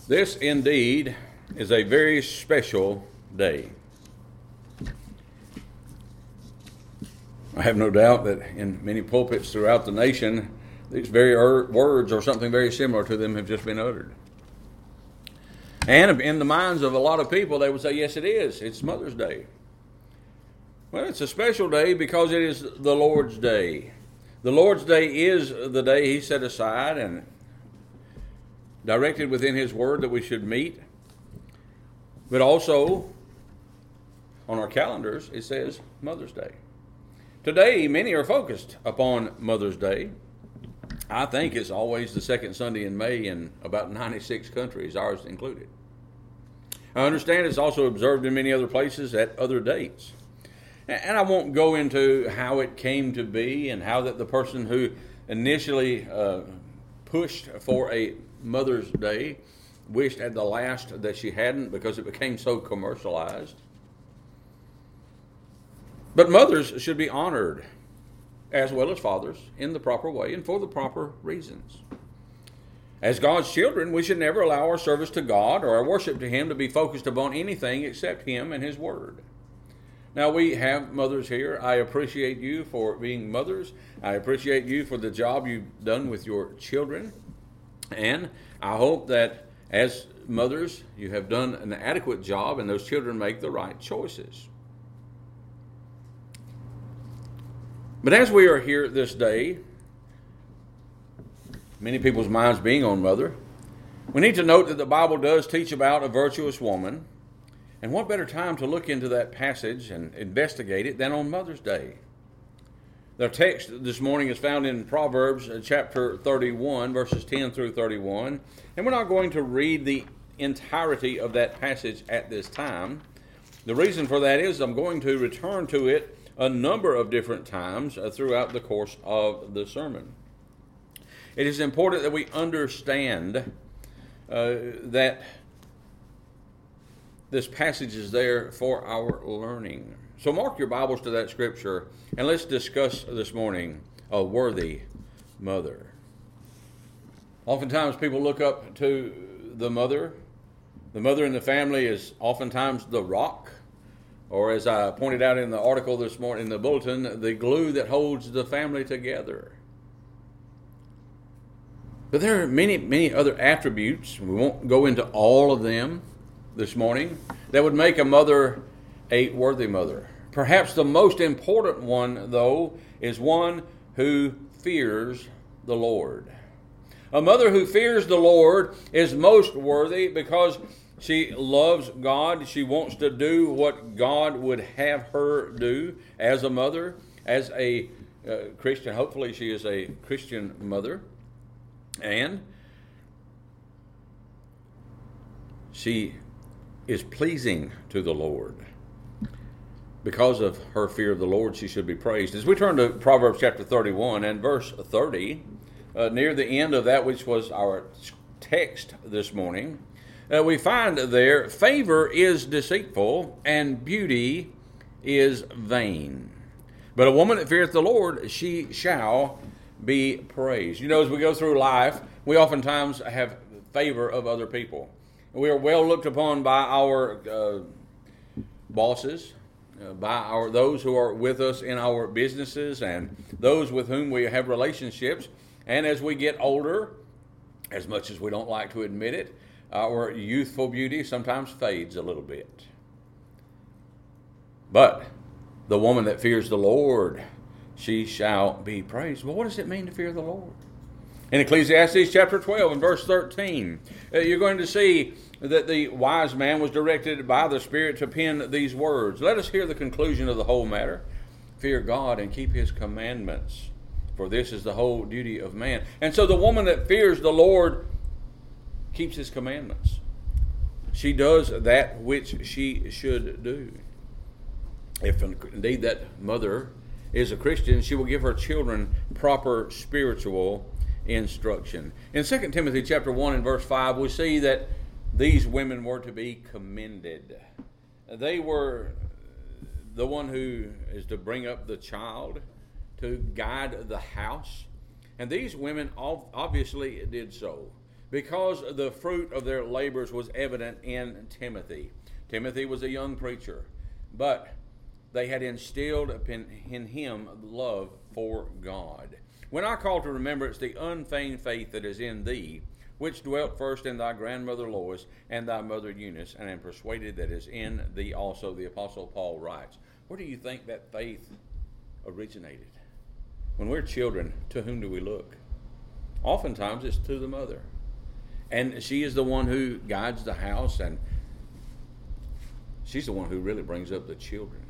This indeed is a very special day. I have no doubt that in many pulpits throughout the nation, these very words or something very similar to them have just been uttered. And in the minds of a lot of people, they would say, yes, it is. It's Mother's Day. Well, it's a special day because it is the Lord's Day. The Lord's Day is the day He set aside and directed within His Word that we should meet. But also, on our calendars, it says Mother's Day. Today, many are focused upon Mother's Day. I think it's always the second Sunday in May in about 96 countries, ours included. I understand it's also observed in many other places at other dates. And I won't go into how it came to be and how that the person who initially pushed for a Mother's Day wished at the last that she hadn't because it became so commercialized. But mothers should be honored as well as fathers in the proper way and for the proper reasons. As God's children, we should never allow our service to God or our worship to Him to be focused upon anything except Him and His Word. Now, we have mothers here. I appreciate you for being mothers. I appreciate you for the job you've done with your children. And I hope that as mothers, you have done an adequate job and those children make the right choices. But as we are here this day, many people's minds being on mother, we need to note that the Bible does teach about a virtuous woman. And what better time to look into that passage and investigate it than on Mother's Day? The text this morning is found in Proverbs chapter 31, verses 10 through 31. And we're not going to read the entirety of that passage at this time. The reason for that is I'm going to return to it a number of different times throughout the course of the sermon. It is important that we understand that this passage is there for our learning. So mark your Bibles to that scripture, and let's discuss this morning a worthy mother. Oftentimes people look up to the mother. The mother in the family is oftentimes the rock, or as I pointed out in the article this morning in the bulletin, the glue that holds the family together. But there are many, many other attributes, we won't go into all of them this morning, that would make a mother a worthy mother. Perhaps the most important one, though, is one who fears the Lord. A mother who fears the Lord is most worthy because she loves God. She wants to do what God would have her do as a mother, as a Christian. Hopefully she is a Christian mother. And she is pleasing to the Lord. Because of her fear of the Lord, she should be praised. As we turn to Proverbs chapter 31 and verse 30, near the end of that which was our text this morning, we find there, favor is deceitful and beauty is vain. But a woman that feareth the Lord, she shall be praised. You know, as we go through life, we oftentimes have favor of other people. We are well looked upon by our bosses, by those who are with us in our businesses and those with whom we have relationships. And as we get older, as much as we don't like to admit it, our youthful beauty sometimes fades a little bit. But the woman that fears the Lord, she shall be praised. Well, what does it mean to fear the Lord? In Ecclesiastes chapter 12 and verse 13, you're going to see that the wise man was directed by the Spirit to pen these words. Let us hear the conclusion of the whole matter. Fear God and keep His commandments, for this is the whole duty of man. And so the woman that fears the Lord keeps His commandments. She does that which she should do. If indeed that mother is a Christian, she will give her children proper spiritual instruction. In 2 Timothy chapter 1 and verse 5, we see that these women were to be commended. They were the one who is to bring up the child, to guide the house. And these women obviously did so. because the fruit of their labors was evident in Timothy. Timothy was a young preacher, but they had instilled in him love for God. When I call to remembrance the unfeigned faith that is in thee, which dwelt first in thy grandmother Lois and thy mother Eunice, and am persuaded that is in thee also, the Apostle Paul writes. Where do you think that faith originated? When we're children, to whom do we look? Oftentimes it's to the mother. And she is the one who guides the house, and she's the one who really brings up the children.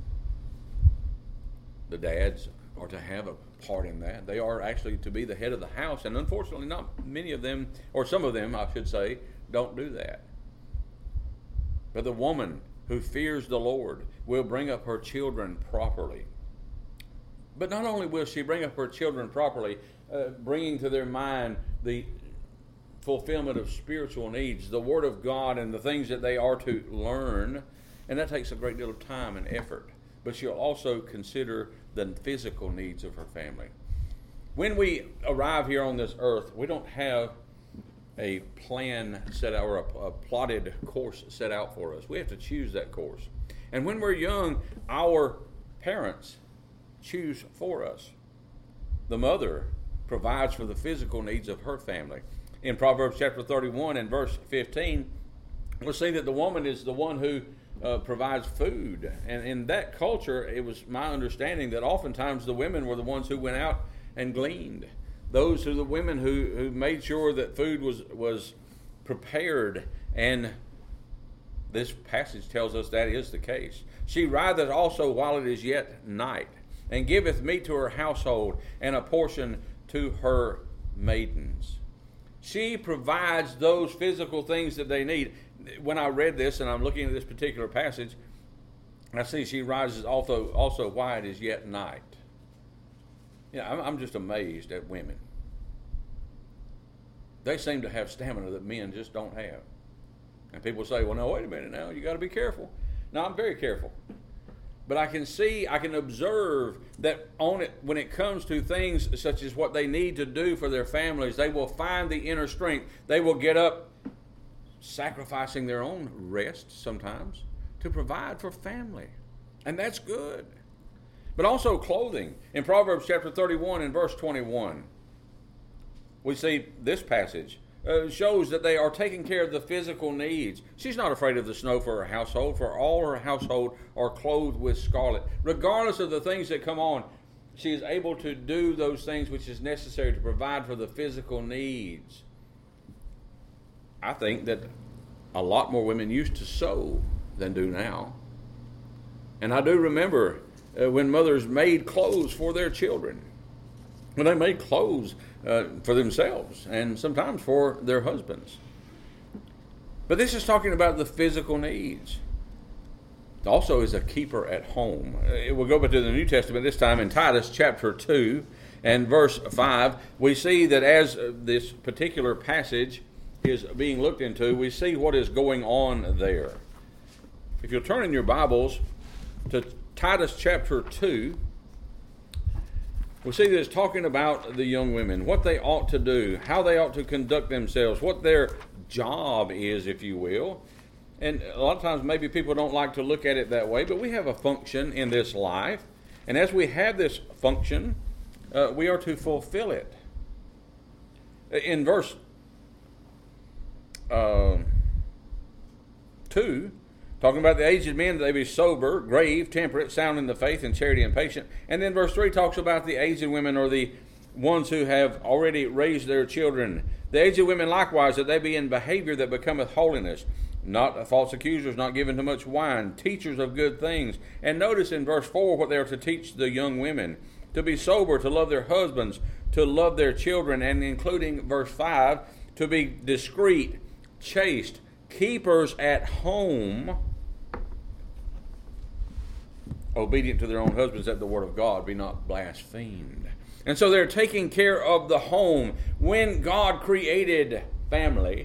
The dads are to have a part in that. They are actually to be the head of the house, and unfortunately not many of them, or some of them I should say, don't do that. But the woman who fears the Lord will bring up her children properly. But not only will she bring up her children properly, bringing to their mind the fulfillment of spiritual needs, the Word of God, and the things that they are to learn, and that takes a great deal of time and effort. But she'll also consider the physical needs of her family. When we arrive here on this earth, we don't have a plan set out or a plotted course set out for us. We have to choose that course. And when we're young, our parents choose for us. The mother provides for the physical needs of her family. In Proverbs chapter 31 and verse 15, we'll see that the woman is the one who provides food. And in that culture, it was my understanding that oftentimes the women were the ones who went out and gleaned. Those are the women who made sure that food was prepared, and this passage tells us that is the case. She riseth also while it is yet night, and giveth meat to her household, and a portion to her maidens. She provides those physical things that they need. When I read this, and I'm looking at this particular passage, I see she rises also while it is yet night. Yeah, I'm just amazed at women. They seem to have stamina that men just don't have. And people say, well, no, wait a minute now, you got to be careful. No, I'm very careful. But I can observe that when it comes to things such as what they need to do for their families, they will find the inner strength. They will get up, sacrificing their own rest sometimes, to provide for family. And that's good. But also clothing. In Proverbs chapter 31 and verse 21, we see this passage shows that they are taking care of the physical needs. She's not afraid of the snow for her household, for all her household are clothed with scarlet. Regardless of the things that come on, she is able to do those things which is necessary to provide for the physical needs. I think that a lot more women used to sew than do now. And I do remember when mothers made clothes for their children, when they made clothes for themselves and sometimes for their husbands. But this is talking about the physical needs. Also is a keeper at home. We'll go back to the New Testament this time in Titus chapter 2 and verse 5. We see that as this particular passage is being looked into, we see what is going on there. If you'll turn in your Bibles to Titus chapter 2, we see that it's talking about the young women, what they ought to do, how they ought to conduct themselves, what their job is, if you will. And a lot of times maybe people don't like to look at it that way, but we have a function in this life. And as we have this function, we are to fulfill it. In verse 2, talking about the aged men, that they be sober, grave, temperate, sound in the faith, and charity, and patient. And then verse 3 talks about the aged women, or the ones who have already raised their children. The aged women likewise, that they be in behavior that becometh holiness, not false accusers, not given to much wine, teachers of good things. And notice in verse 4 what they are to teach the young women: to be sober, to love their husbands, to love their children, and including verse 5, to be discreet, chaste, keepers at home, obedient to their own husbands, that the word of God be not blasphemed. And so they're taking care of the home. When God created family,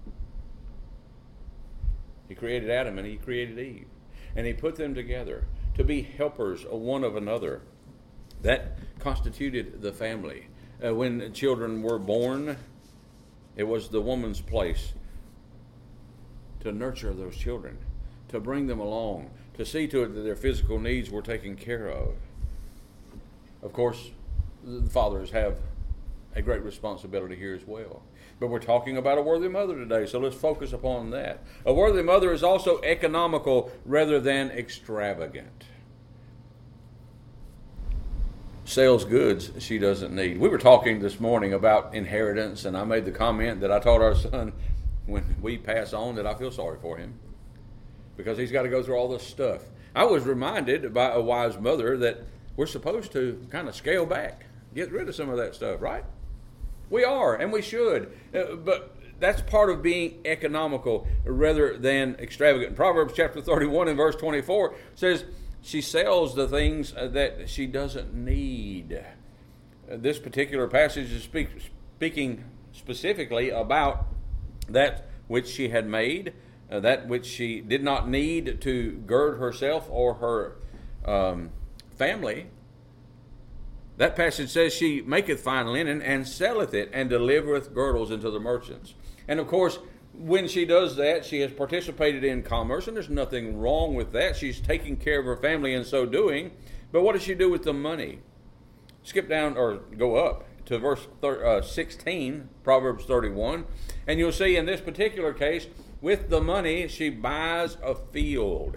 He created Adam and He created Eve. And He put them together to be helpers of one of another. That constituted the family. When children were born, It was the woman's place to nurture those children, to bring them along, to see to it that their physical needs were taken care of. Of course, the fathers have a great responsibility here as well. But we're talking about a worthy mother today, so let's focus upon that. A worthy mother is also economical rather than extravagant. Sells goods she doesn't need. We were talking this morning about inheritance, and I made the comment that I told our son when we pass on that I feel sorry for him because he's got to go through all this stuff. I was reminded by a wise mother that we're supposed to kind of scale back, get rid of some of that stuff, right? We are, and we should. But that's part of being economical rather than extravagant. Proverbs chapter 31 and verse 24 says, she sells the things that she doesn't need. This particular passage is speaking specifically about that which she had made, that which she did not need to gird herself or her family. That passage says she maketh fine linen and selleth it and delivereth girdles into the merchants. And of course, when she does that, she has participated in commerce, and there's nothing wrong with that. She's taking care of her family in so doing. But what does she do with the money? Skip down or go up to verse 16, Proverbs 31, and you'll see in this particular case, with the money, she buys a field.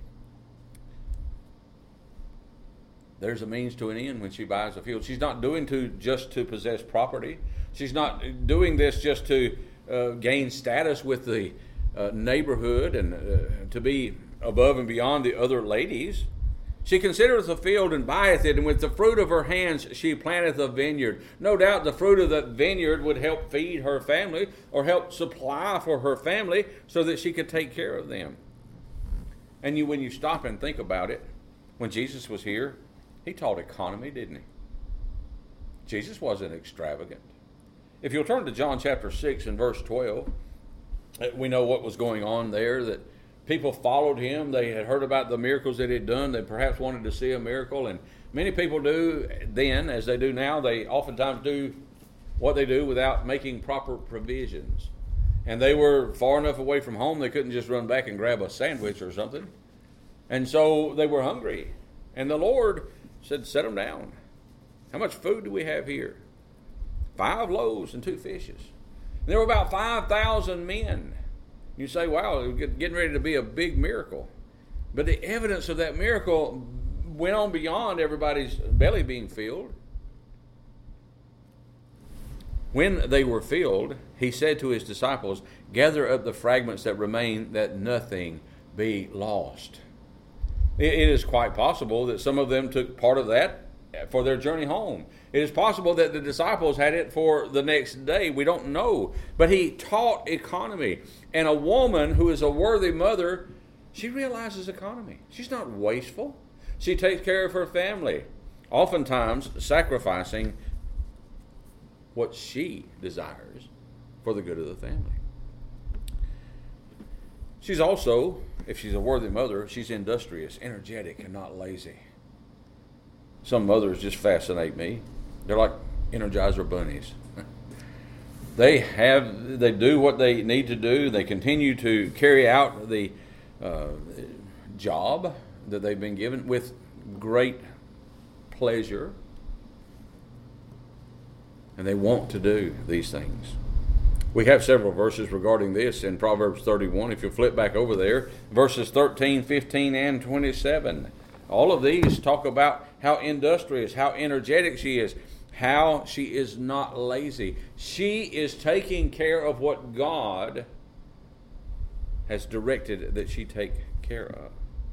There's a means to an end when she buys a field. She's not doing just to possess property. She's not doing this just to gain status with the neighborhood and to be above and beyond the other ladies. She considereth a field and buyeth it, and with the fruit of her hands she planteth a vineyard. No doubt the fruit of that vineyard would help feed her family or help supply for her family so that she could take care of them. And when you stop and think about it, when Jesus was here, he taught economy, didn't he? Jesus wasn't extravagant. If you'll turn to John chapter 6 and verse 12, we know what was going on there, that people followed him. They had heard about the miracles that he had done. They perhaps wanted to see a miracle. And many people do then, as they do now, they oftentimes do what they do without making proper provisions. And they were far enough away from home, they couldn't just run back and grab a sandwich or something. And so they were hungry. And the Lord said, set them down. How much food do we have here? 5 loaves and 2 fishes. And there were about 5,000 men. You say, wow, getting ready to be a big miracle. But the evidence of that miracle went on beyond everybody's belly being filled. When they were filled, he said to his disciples, gather up the fragments that remain, that nothing be lost. It is quite possible that some of them took part of that for their journey home. It is possible that the disciples had it for the next day. We don't know. But he taught economy. And a woman who is a worthy mother, she realizes economy. She's not wasteful. She takes care of her family, oftentimes sacrificing what she desires for the good of the family. She's also, if she's a worthy mother, she's industrious, energetic, and not lazy. Some mothers just fascinate me. They're like Energizer bunnies. They do what they need to do. They continue to carry out the job that they've been given with great pleasure. And they want to do these things. We have several verses regarding this in Proverbs 31. If you flip back over there, verses 13, 15, and 27. All of these talk about how industrious, how energetic she is, how she is not lazy. She is taking care of what God has directed that she take care of.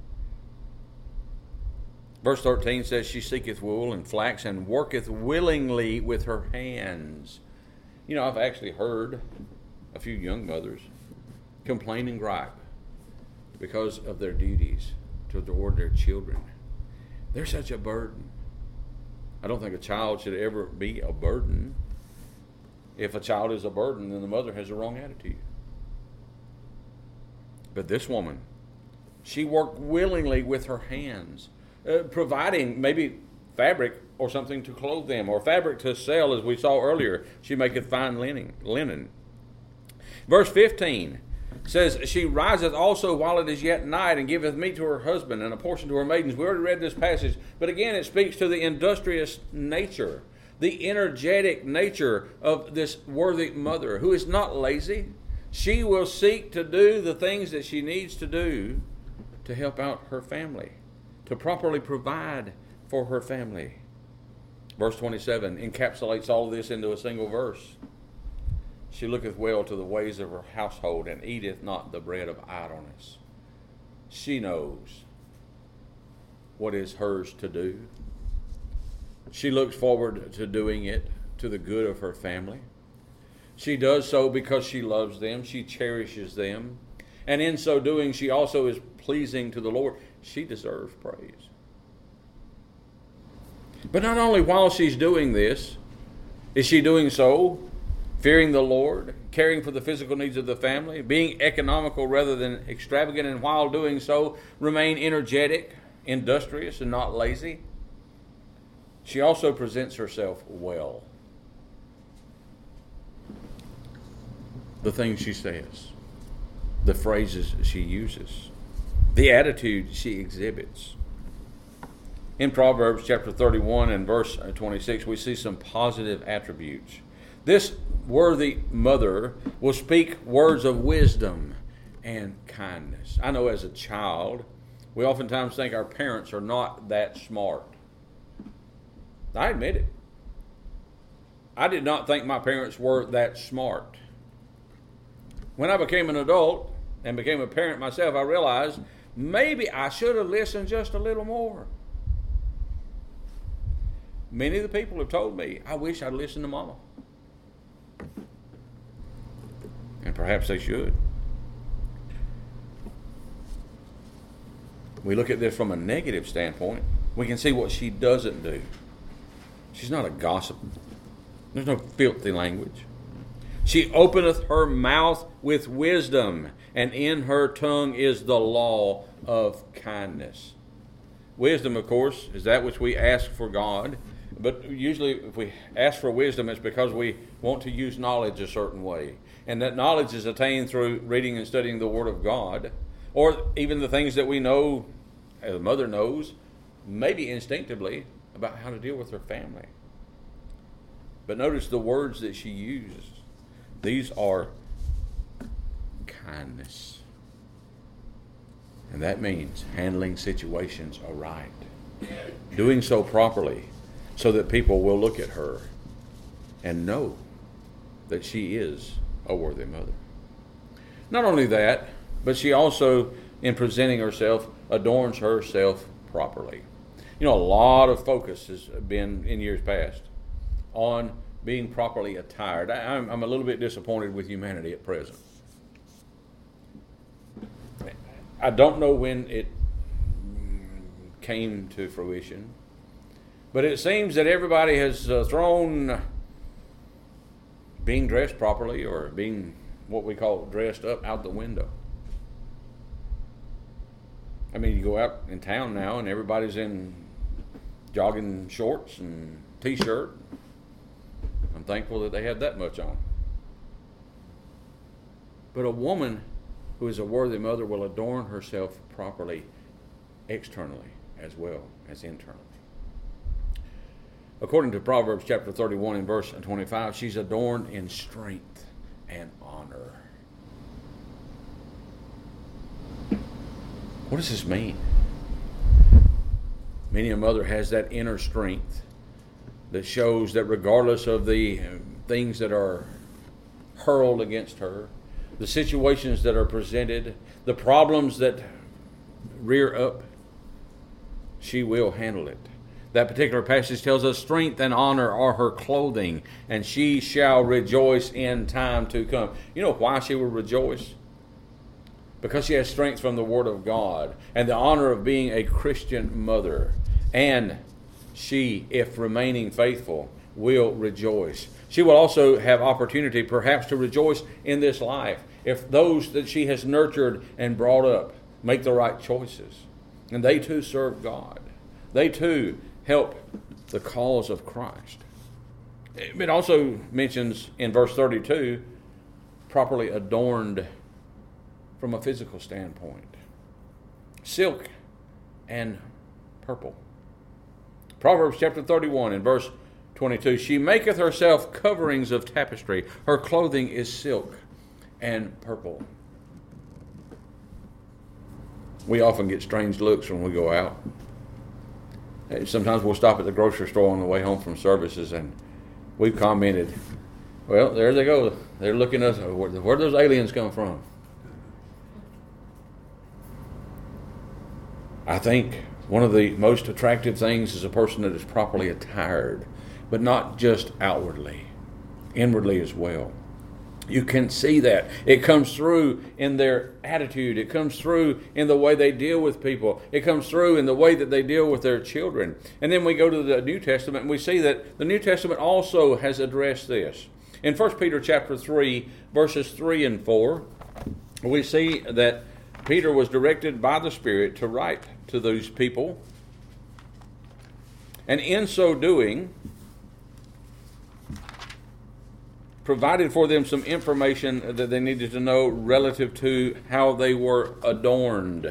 Verse 13 says, she seeketh wool and flax and worketh willingly with her hands. You know, I've actually heard a few young mothers complain and gripe because of their duties toward their children. They're such a burden. I don't think a child should ever be a burden. If a child is a burden, then the mother has the wrong attitude. But this woman, she worked willingly with her hands, providing maybe fabric or something to clothe them, or fabric to sell, as we saw earlier. She maketh fine linen. Verse 15 says, she riseth also while it is yet night, and giveth meat to her husband, and a portion to her maidens. We already read this passage, but again it speaks to the industrious nature, the energetic nature of this worthy mother who is not lazy. She will seek to do the things that she needs to do to help out her family, to properly provide for her family. Verse 27 encapsulates all of this into a single verse. She looketh well to the ways of her household, and eateth not the bread of idleness. She knows what is hers to do. She looks forward to doing it to the good of her family. She does so because she loves them. She cherishes them. And in so doing, she also is pleasing to the Lord. She deserves praise. But not only while she's doing this, is she doing so fearing the Lord, caring for the physical needs of the family, being economical rather than extravagant, and while doing so, remain energetic, industrious, and not lazy. She also presents herself well. The things she says, the phrases she uses, the attitude she exhibits. In Proverbs chapter 31 and verse 26, we see some positive attributes. This worthy mother will speak words of wisdom and kindness. I know as a child, we oftentimes think our parents are not that smart. I admit it. I did not think my parents were that smart. When I became an adult and became a parent myself, I realized maybe I should have listened just a little more. Many of the people have told me, I wish I'd listened to Mama. And perhaps they should. We look at this from a negative standpoint. We can see what she doesn't do. She's not a gossip. There's no filthy language. She openeth her mouth with wisdom, and in her tongue is the law of kindness. Wisdom, of course, is that which we ask for God. But usually if we ask for wisdom, it's because we want to use knowledge a certain way. And that knowledge is attained through reading and studying the Word of God. Or even the things that we know, as a mother knows, maybe instinctively, about how to deal with her family. But notice the words that she uses. These are kindness. And that means handling situations aright. Doing so properly so that people will look at her and know that she is a worthy mother. Not only that, but she also, in presenting herself, adorns herself properly. You know, a lot of focus has been, in years past, on being properly attired. I'm a little bit disappointed with humanity at present. I don't know when it came to fruition, but it seems that everybody has thrown being dressed properly, or being what we call dressed up, out the window. I mean, you go out in town now and everybody's in jogging shorts and t-shirt. I'm thankful that they have that much on. But a woman who is a worthy mother will adorn herself properly externally as well as internally. According to Proverbs chapter 31 and verse 25, she's adorned in strength and honor. What does this mean? Many a mother has that inner strength that shows that regardless of the things that are hurled against her, the situations that are presented, the problems that rear up, she will handle it. That particular passage tells us strength and honor are her clothing, and she shall rejoice in time to come. You know why she will rejoice? Because she has strength from the Word of God and the honor of being a Christian mother. And she, if remaining faithful, will rejoice. She will also have opportunity perhaps to rejoice in this life if those that she has nurtured and brought up make the right choices. And they too serve God. They too help the cause of Christ. It also mentions in verse 32 properly adorned from a physical standpoint. Silk and purple. Proverbs chapter 31 and verse 22. She maketh herself coverings of tapestry. Her clothing is silk and purple. We often get strange looks when we go out. Sometimes we'll stop at the grocery store on the way home from services, and we've commented, well, there they go. They're looking at us. Where those aliens come from? I think one of the most attractive things is a person that is properly attired, but not just outwardly, inwardly as well. You can see that. It comes through in their attitude. It comes through in the way they deal with people. It comes through in the way that they deal with their children. And then we go to the New Testament and we see that the New Testament also has addressed this. In 1 Peter chapter 3, verses 3 and 4, we see that Peter was directed by the Spirit to write to those people. And in so doing, provided for them some information that they needed to know relative to how they were adorned.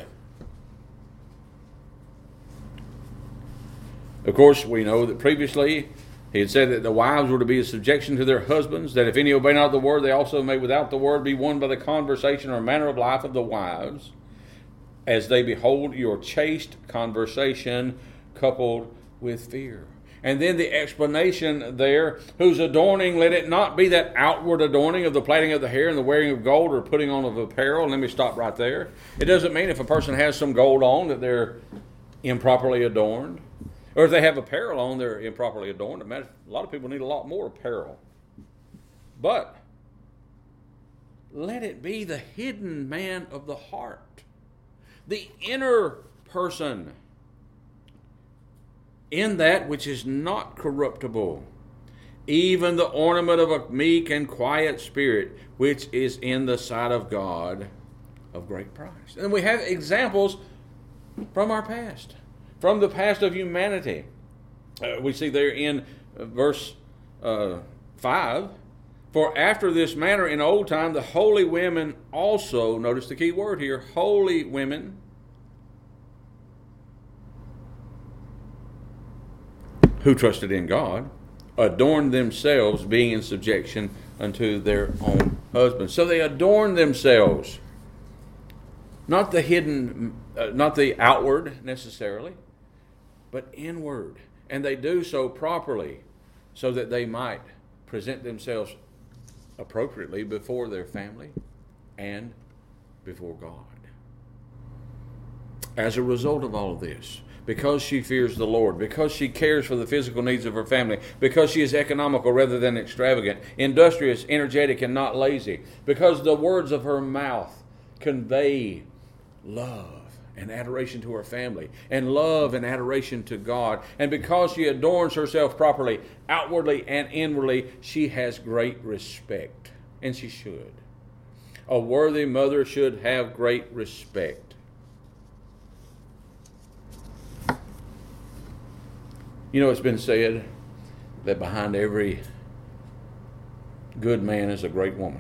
Of course, we know that previously he had said that the wives were to be in subjection to their husbands, that if any obey not the word, they also may without the word be won by the conversation or manner of life of the wives, as they behold your chaste conversation coupled with fear. And then the explanation there, whose adorning, let it not be that outward adorning of the plaiting of the hair and the wearing of gold or putting on of apparel. Let me stop right there. It doesn't mean if a person has some gold on that they're improperly adorned. Or if they have apparel on, they're improperly adorned. A lot of people need a lot more apparel. But let it be the hidden man of the heart, the inner person, in that which is not corruptible, even the ornament of a meek and quiet spirit, which is in the sight of God of great price. And we have examples from our past, from the past of humanity. We see there in verse 5, for after this manner in old time the holy women also, notice the key word here, holy women, who trusted in God, adorned themselves, being in subjection unto their own husbands. So they adorn themselves, not the hidden, not the outward necessarily, but inward. And they do so properly so that they might present themselves appropriately before their family and before God. As a result of all of this, because she fears the Lord, because she cares for the physical needs of her family, because she is economical rather than extravagant, industrious, energetic, and not lazy, because the words of her mouth convey love and adoration to her family, and love and adoration to God, and because she adorns herself properly, outwardly and inwardly, she has great respect, and she should. A worthy mother should have great respect. You know, it's been said that behind every good man is a great woman.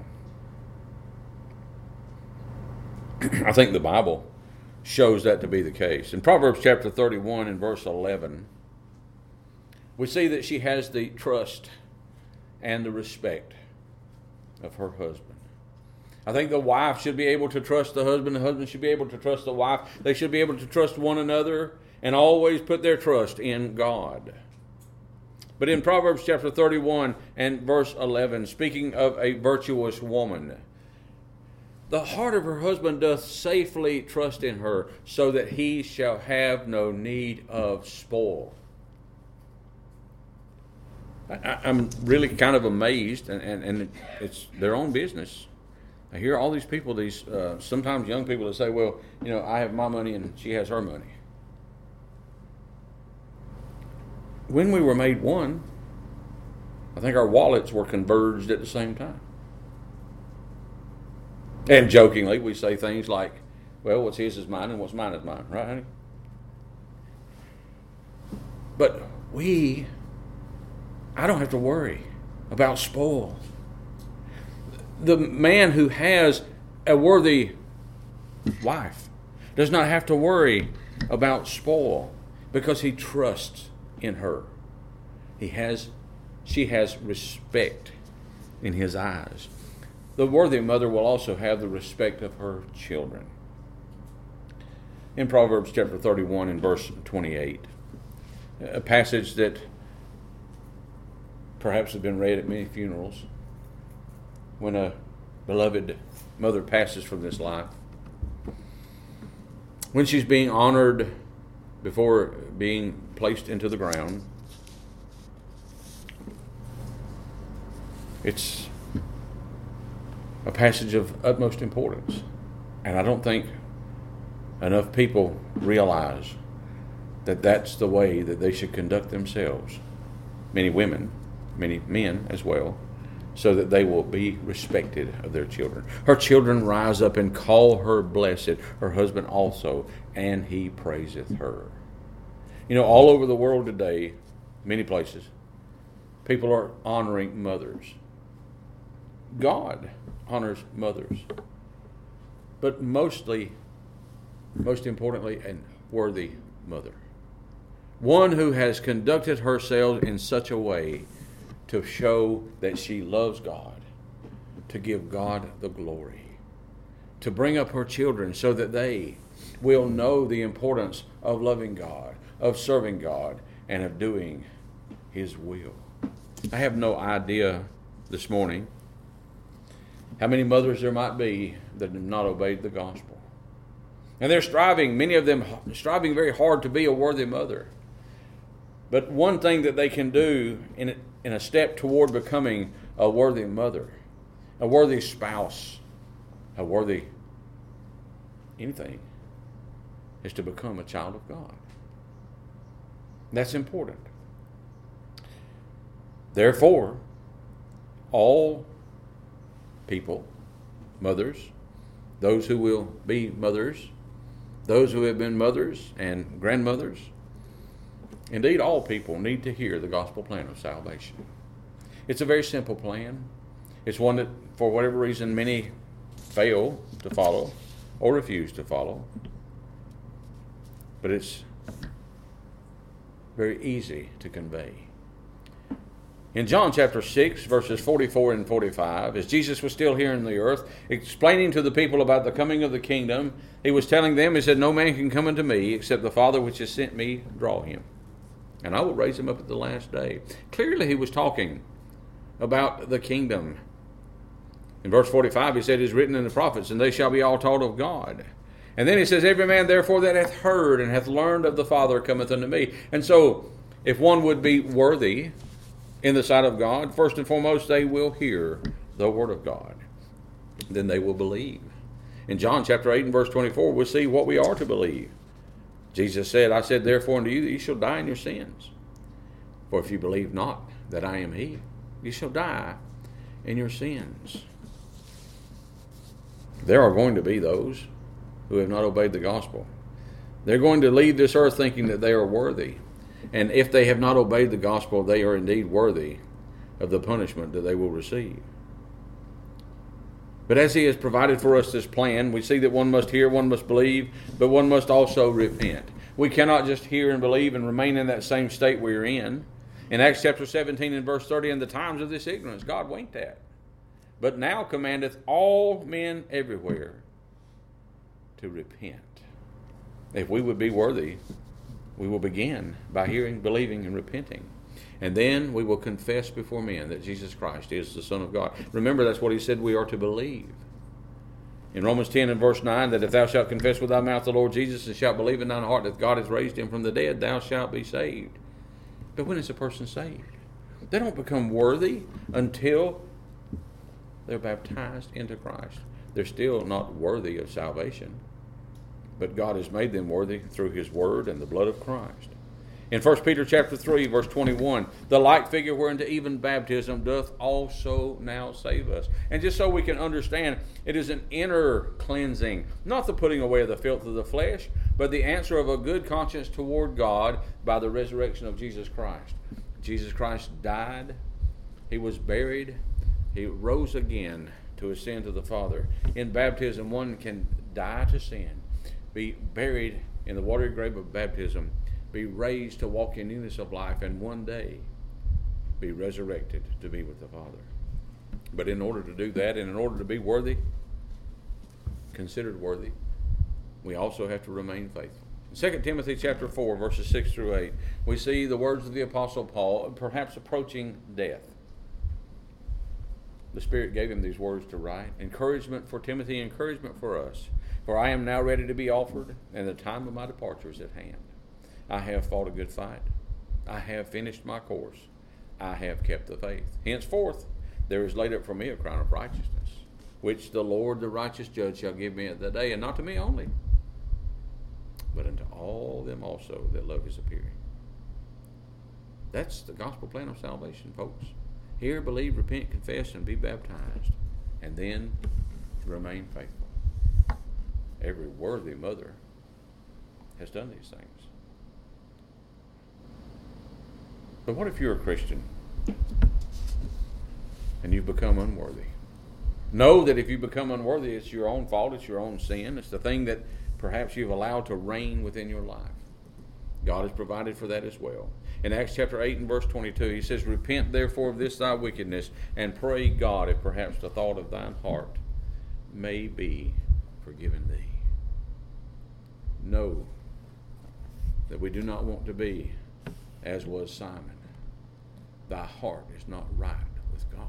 I think the Bible shows that to be the case. In Proverbs chapter 31 and verse 11, we see that she has the trust and the respect of her husband. I think the wife should be able to trust the husband should be able to trust the wife. They should be able to trust one another and always put their trust in God. But in Proverbs chapter 31 and verse 11, speaking of a virtuous woman, the heart of her husband doth safely trust in her, so that he shall have no need of spoil. I'm really kind of amazed, and it's their own business. I hear all these people, sometimes young people that say, well, you know, I have my money and she has her money. When we were made one, I think our wallets were converged at the same time. And jokingly, we say things like, well, what's his is mine and what's mine is mine. Right, honey? But I don't have to worry about spoil. The man who has a worthy wife does not have to worry about spoil because he trusts in her. She has respect in his eyes. The worthy mother will also have the respect of her children. In Proverbs chapter 31 and verse 28, a passage that perhaps has been read at many funerals, when a beloved mother passes from this life, when she's being honored before being placed into the ground, it's a passage of utmost importance. And I don't think enough people realize that that's the way that they should conduct themselves. Many women, many men as well, so that they will be respected of their children. Her children rise up and call her blessed, her husband also, and he praiseth her. You know, all over the world today, many places, people are honoring mothers. God honors mothers. But most importantly, a worthy mother. One who has conducted herself in such a way to show that she loves God, to give God the glory, to bring up her children so that they will know the importance of loving God, of serving God, and of doing His will. I have no idea this morning how many mothers there might be that have not obeyed the gospel. And they're striving, many of them striving very hard to be a worthy mother. But one thing that they can do in a step toward becoming a worthy mother, a worthy spouse, a worthy anything, is to become a child of God. That's important. Therefore, all people, mothers, those who will be mothers, those who have been mothers and grandmothers, indeed all people need to hear the gospel plan of salvation. It's a very simple plan. It's one that, for whatever reason, many fail to follow or refuse to follow. But it's very easy to convey. In John chapter 6, verses 44 and 45, as Jesus was still here on the earth, explaining to the people about the coming of the kingdom, he was telling them, he said, "No man can come unto me except the Father which has sent me draw him. And I will raise him up at the last day." Clearly he was talking about the kingdom. In verse 45 he said, "It is written in the prophets, and they shall be all taught of God." And then he says, "Every man therefore that hath heard and hath learned of the Father cometh unto me." And so, if one would be worthy in the sight of God, first and foremost, they will hear the word of God. Then they will believe. In John chapter 8 and verse 24, we'll see what we are to believe. Jesus said, "I said therefore unto you that you shall die in your sins. For if you believe not that I am He, you shall die in your sins." There are going to be those who have not obeyed the gospel. They're going to leave this earth thinking that they are worthy. And if they have not obeyed the gospel, they are indeed worthy of the punishment that they will receive. But as He has provided for us this plan, we see that one must hear, one must believe, but one must also repent. We cannot just hear and believe and remain in that same state we are in. In Acts chapter 17 and verse 30, "In the times of this ignorance God winked at, but now commandeth all men everywhere to repent." If we would be worthy, we will begin by hearing, believing, and repenting. And then we will confess before men that Jesus Christ is the Son of God. Remember, that's what He said we are to believe. In Romans 10 and verse 9, that if thou shalt confess with thy mouth the Lord Jesus and shalt believe in thine heart that God hath raised Him from the dead, thou shalt be saved. But when is a person saved? They don't become worthy until they're baptized into Christ. They're still not worthy of salvation. But God has made them worthy through His word and the blood of Christ. In 1 Peter chapter 3, verse 21, "The like figure whereunto even baptism doth also now save us." And just so we can understand, it is an inner cleansing, not the putting away of the filth of the flesh, but the answer of a good conscience toward God by the resurrection of Jesus Christ. Jesus Christ died, He was buried, He rose again to ascend to the Father. In baptism, one can die to sin, be buried in the watery grave of baptism, be raised to walk in newness of life, and one day be resurrected to be with the Father. But in order to do that, and in order to be worthy, considered worthy, we also have to remain faithful. In 2 Timothy chapter 4, verses 6 through 8, we see the words of the Apostle Paul, perhaps approaching death. The Spirit gave him these words to write. Encouragement for Timothy, encouragement for us. For I am now ready to be offered, and the time of my departure is at hand. I have fought a good fight. I have finished my course. I have kept the faith. Henceforth, there is laid up for me a crown of righteousness, which the Lord, the righteous judge, shall give me at that day, and not to me only, but unto all them also that love his appearing. That's the gospel plan of salvation, folks. Hear, believe, repent, confess, and be baptized, and then remain faithful. Every worthy mother has done these things. But what if you're a Christian and you've become unworthy? Know that if you become unworthy, it's your own fault, it's your own sin, it's the thing that perhaps you've allowed to reign within your life. God has provided for that as well. In Acts chapter 8 and verse 22, he says, Repent therefore of this thy wickedness, and pray God if perhaps the thought of thine heart may be forgiven thee. Know that we do not want to be as was Simon. Thy heart is not right with God.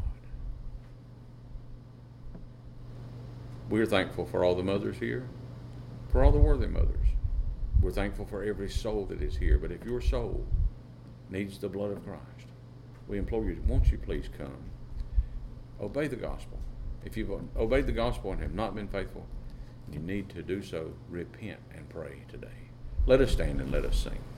We're thankful for all the mothers here, for all the worthy mothers. We're thankful for every soul that is here. But if your soul needs the blood of Christ, we implore you, won't you please come? Obey the gospel. If you've obeyed the gospel and have not been faithful, you need to do so. Repent and pray today. Let us stand and let us sing.